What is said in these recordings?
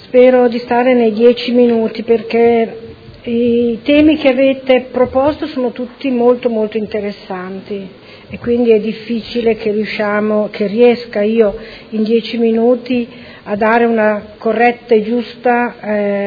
Spero di stare nei 10 minuti perché i temi che avete proposto sono tutti molto molto interessanti e quindi è difficile che riesca io in 10 minuti a dare una corretta e giusta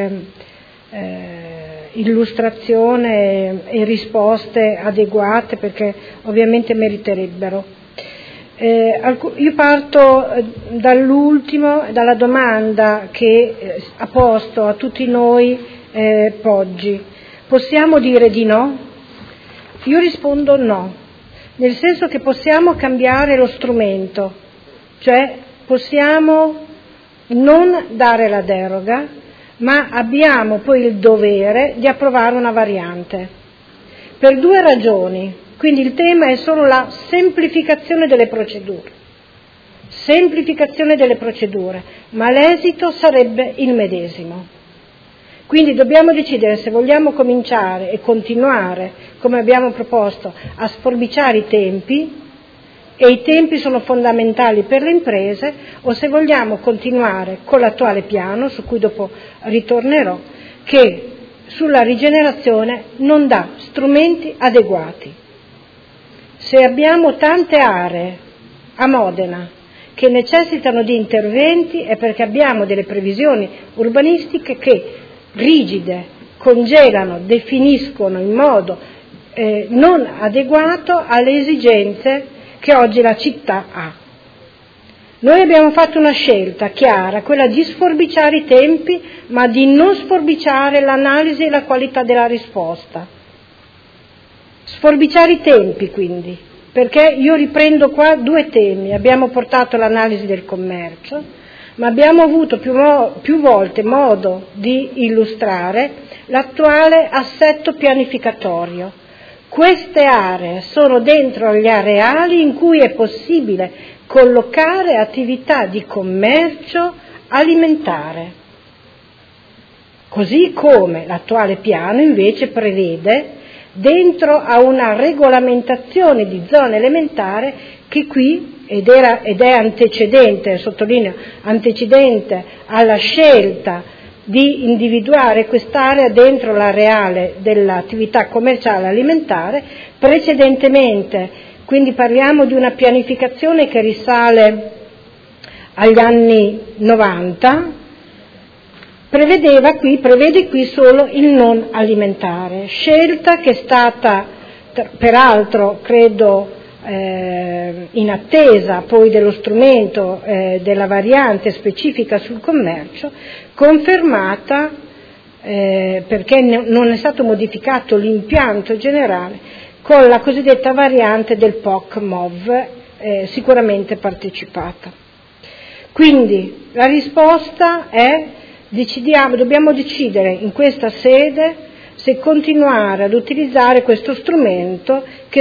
illustrazione e risposte adeguate, perché ovviamente meriterebbero. Io parto dalla domanda che ha posto a tutti noi Poggi. Possiamo dire di no? Io rispondo no, nel senso che possiamo cambiare lo strumento, cioè possiamo non dare la deroga, ma abbiamo poi il dovere di approvare una variante, per 2 ragioni. Quindi il tema è solo la semplificazione delle procedure, ma l'esito sarebbe il medesimo. Quindi dobbiamo decidere se vogliamo cominciare e continuare, come abbiamo proposto, a sforbiciare i tempi, e i tempi sono fondamentali per le imprese, o se vogliamo continuare con l'attuale piano, su cui dopo ritornerò, che sulla rigenerazione non dà strumenti adeguati. Se abbiamo tante aree a Modena che necessitano di interventi è perché abbiamo delle previsioni urbanistiche che, rigide, congelano, definiscono in modo non adeguato alle esigenze che oggi la città ha. Noi abbiamo fatto una scelta chiara, quella di sforbiciare i tempi, ma di non sforbiciare l'analisi e la qualità della risposta. Sforbiciare i tempi, quindi, perché io riprendo qua 2 temi. Abbiamo portato l'analisi del commercio, ma abbiamo avuto più volte modo di illustrare l'attuale assetto pianificatorio. Queste aree sono dentro gli areali in cui è possibile collocare attività di commercio alimentare, così come l'attuale piano invece prevede dentro a una regolamentazione di zona elementare che qui, ed è antecedente, sottolineo, antecedente alla scelta di individuare quest'area dentro l'areale dell'attività commerciale alimentare, precedentemente, quindi parliamo di una pianificazione che risale agli anni 90, prevede qui solo il non alimentare, scelta che è stata peraltro, credo, in attesa poi dello strumento della variante specifica sul commercio, confermata perché non è stato modificato l'impianto generale con la cosiddetta variante del POC-MOV, sicuramente partecipata. Quindi la risposta è: dobbiamo decidere in questa sede se continuare ad utilizzare questo strumento che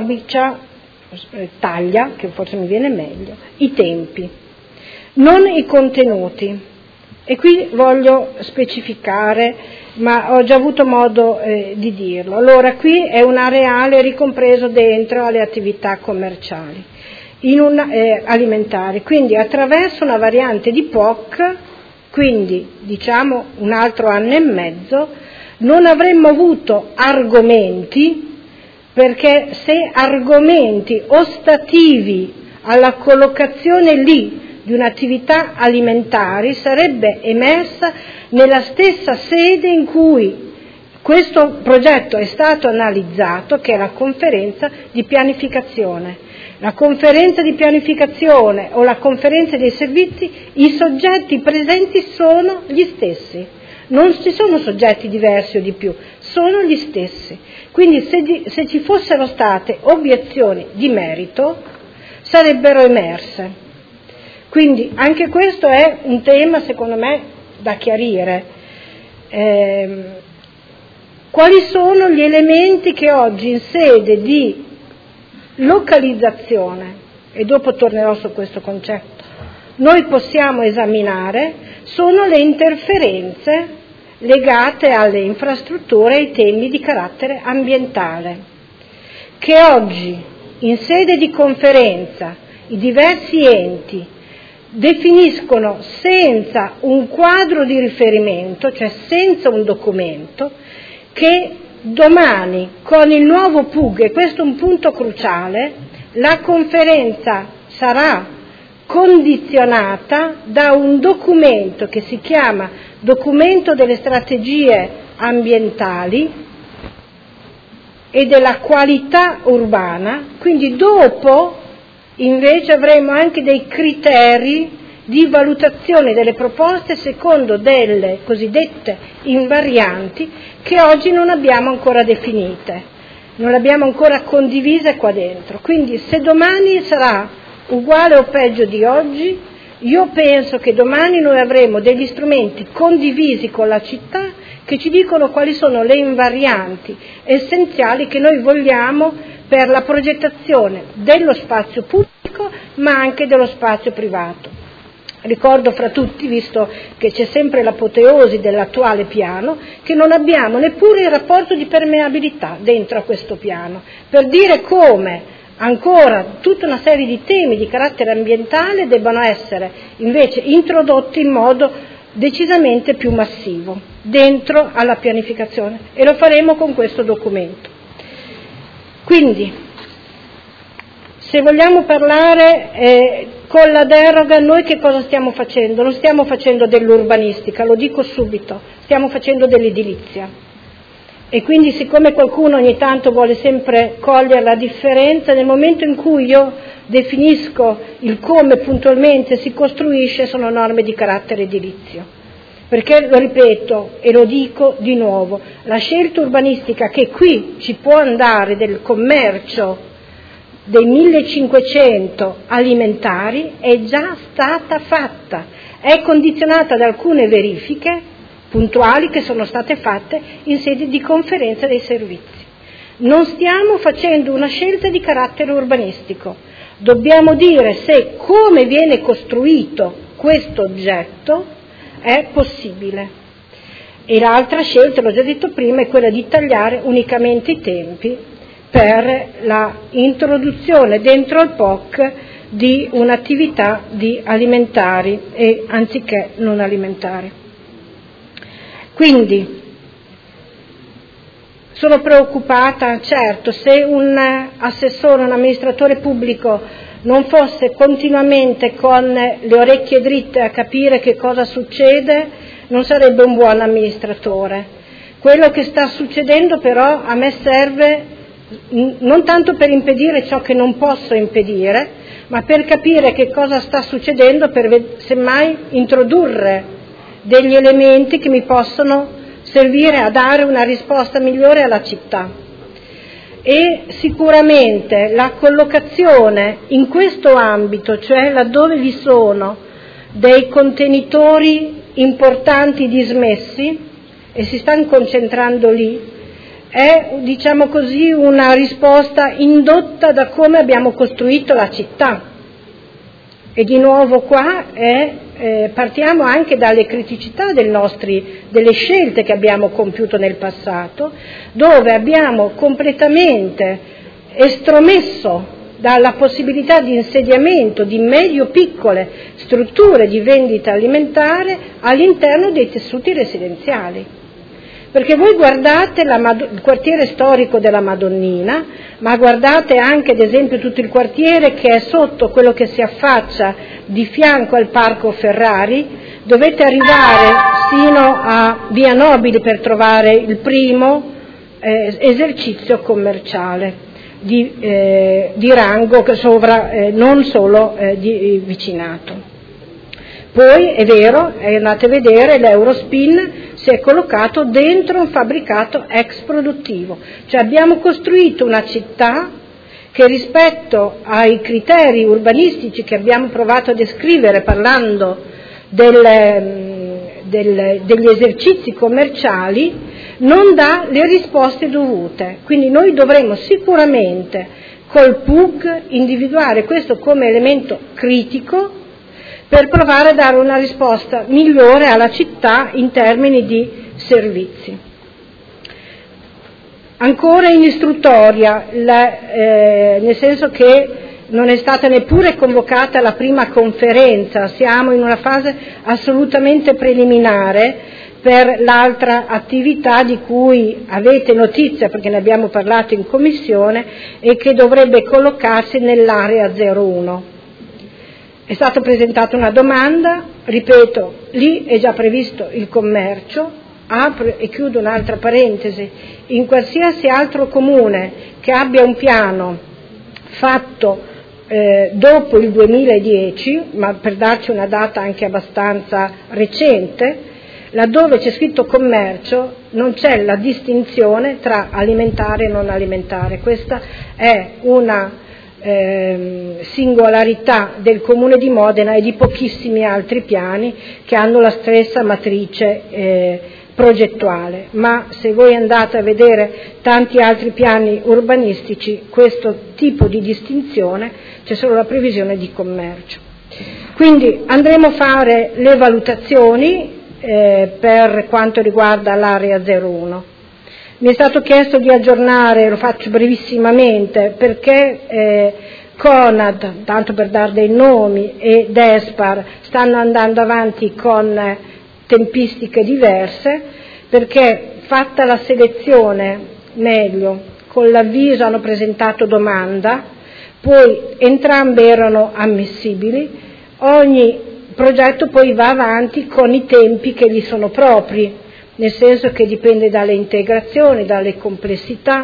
taglia, che forse mi viene meglio, i tempi, non i contenuti. E qui voglio specificare, ma ho già avuto modo di dirlo. Allora, qui è un areale ricompreso dentro alle attività commerciali, alimentari, quindi attraverso una variante di POC, quindi diciamo un altro anno e mezzo, non avremmo avuto argomenti, perché se argomenti ostativi alla collocazione lì di un'attività alimentare sarebbe emersa nella stessa sede in cui questo progetto è stato analizzato, che è la conferenza di pianificazione. La conferenza di pianificazione o la conferenza dei servizi, i soggetti presenti sono gli stessi, non ci sono soggetti diversi o di più, sono gli stessi. Quindi se ci fossero state obiezioni di merito sarebbero emerse. Quindi anche questo è un tema, secondo me, da chiarire. Quali sono gli elementi che oggi in sede di localizzazione, e dopo tornerò su questo concetto, noi possiamo esaminare? Sono le interferenze legate alle infrastrutture e ai temi di carattere ambientale, che oggi in sede di conferenza i diversi enti definiscono senza un quadro di riferimento, cioè senza un documento, che domani con il nuovo PUG, e questo è un punto cruciale, la conferenza sarà condizionata da un documento che si chiama Documento delle strategie ambientali e della qualità urbana, quindi dopo invece avremo anche dei criteri di valutazione delle proposte secondo delle cosiddette invarianti che oggi non abbiamo ancora definite, non le abbiamo ancora condivise qua dentro. Quindi se domani sarà uguale o peggio di oggi, io penso che domani noi avremo degli strumenti condivisi con la città che ci dicono quali sono le invarianti essenziali che noi vogliamo per la progettazione dello spazio pubblico ma anche dello spazio privato. Ricordo fra tutti, visto che c'è sempre l'apoteosi dell'attuale piano, che non abbiamo neppure il rapporto di permeabilità dentro a questo piano, per dire come ancora tutta una serie di temi di carattere ambientale debbano essere invece introdotti in modo decisamente più massivo dentro alla pianificazione, e lo faremo con questo documento. Quindi, se vogliamo parlare con la deroga, noi che cosa stiamo facendo? Non stiamo facendo dell'urbanistica, lo dico subito, stiamo facendo dell'edilizia. E quindi, siccome qualcuno ogni tanto vuole sempre cogliere la differenza, nel momento in cui io definisco il come puntualmente si costruisce, sono norme di carattere edilizio. Perché, lo ripeto e lo dico di nuovo, la scelta urbanistica che qui ci può andare del commercio dei 1500 alimentari è già stata fatta, è condizionata da alcune verifiche puntuali che sono state fatte in sede di conferenza dei servizi. Non stiamo facendo una scelta di carattere urbanistico, dobbiamo dire se come viene costruito questo oggetto è possibile. E l'altra scelta, l'ho già detto prima, è quella di tagliare unicamente i tempi per la introduzione dentro il POC di un'attività di alimentari e anziché non alimentari. Quindi sono preoccupata, certo, se un assessore, un amministratore pubblico non fosse continuamente con le orecchie dritte a capire che cosa succede, non sarebbe un buon amministratore. Quello che sta succedendo però a me serve non tanto per impedire ciò che non posso impedire, ma per capire che cosa sta succedendo, per semmai introdurre degli elementi che mi possono servire a dare una risposta migliore alla città. E sicuramente la collocazione in questo ambito, cioè laddove vi sono dei contenitori importanti dismessi e si stanno concentrando lì, è, diciamo così, una risposta indotta da come abbiamo costruito la città. E di nuovo qua partiamo anche dalle criticità delle scelte che abbiamo compiuto nel passato, dove abbiamo completamente estromesso dalla possibilità di insediamento di medio-piccole strutture di vendita alimentare all'interno dei tessuti residenziali. Perché voi guardate il quartiere storico della Madonnina, ma guardate anche ad esempio tutto il quartiere che è sotto quello che si affaccia di fianco al Parco Ferrari, dovete arrivare sino a Via Nobili per trovare il primo esercizio commerciale di rango non solo di vicinato. Poi è vero, andate a vedere, l'Eurospin si è collocato dentro un fabbricato ex produttivo, cioè abbiamo costruito una città che rispetto ai criteri urbanistici che abbiamo provato a descrivere parlando degli esercizi commerciali non dà le risposte dovute. Quindi noi dovremo sicuramente col PUG individuare questo come elemento critico per provare a dare una risposta migliore alla città in termini di servizi. Ancora in istruttoria, nel senso che non è stata neppure convocata la prima conferenza, siamo in una fase assolutamente preliminare per l'altra attività di cui avete notizia, perché ne abbiamo parlato in commissione, e che dovrebbe collocarsi nell'area 01. È stata presentata una domanda, ripeto, lì è già previsto il commercio. Apro e chiudo un'altra parentesi: in qualsiasi altro comune che abbia un piano fatto dopo il 2010, ma per darci una data anche abbastanza recente, laddove c'è scritto commercio non c'è la distinzione tra alimentare e non alimentare. Questa è una singolarità del Comune di Modena e di pochissimi altri piani che hanno la stessa matrice progettuale, ma se voi andate a vedere tanti altri piani urbanistici, questo tipo di distinzione, c'è solo la previsione di commercio. Quindi andremo a fare le valutazioni per quanto riguarda l'area 01. Mi è stato chiesto di aggiornare, lo faccio brevissimamente, perché Conad, tanto per dare dei nomi, e Despar stanno andando avanti con tempistiche diverse, perché fatta la selezione, meglio, con l'avviso hanno presentato domanda, poi entrambe erano ammissibili, ogni progetto poi va avanti con i tempi che gli sono propri, nel senso che dipende dalle integrazioni, dalle complessità,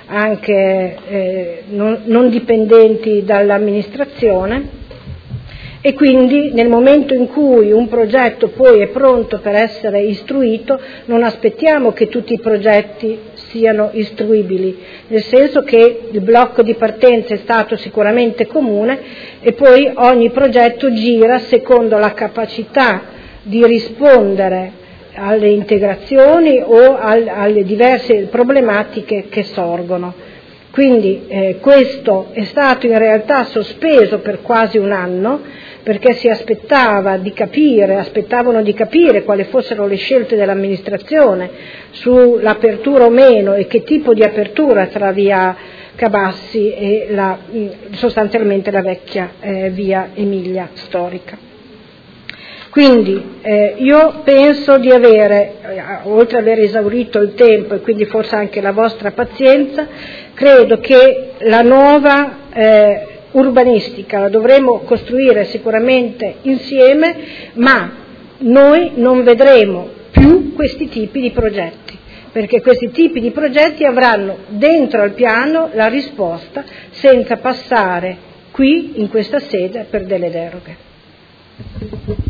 anche non dipendenti dall'amministrazione, e quindi nel momento in cui un progetto poi è pronto per essere istruito, non aspettiamo che tutti i progetti siano istruibili, nel senso che il blocco di partenza è stato sicuramente comune e poi ogni progetto gira secondo la capacità di rispondere alle integrazioni o alle diverse problematiche che sorgono. Quindi questo è stato in realtà sospeso per quasi un anno, perché si aspettavano di capire quali fossero le scelte dell'amministrazione sull'apertura o meno e che tipo di apertura tra via Cabassi e sostanzialmente la vecchia via Emilia storica. Quindi io penso di avere, oltre ad aver esaurito il tempo e quindi forse anche la vostra pazienza, credo che la nuova urbanistica la dovremo costruire sicuramente insieme, ma noi non vedremo più questi tipi di progetti, perché questi tipi di progetti avranno dentro al piano la risposta senza passare qui in questa sede per delle deroghe.